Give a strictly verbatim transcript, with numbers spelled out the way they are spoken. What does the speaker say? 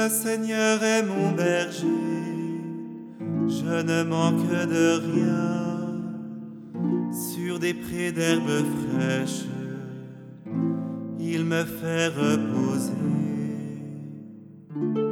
Le Seigneur est mon berger, je ne manque de rien. Sur des prés d'herbes fraîches, il me fait reposer.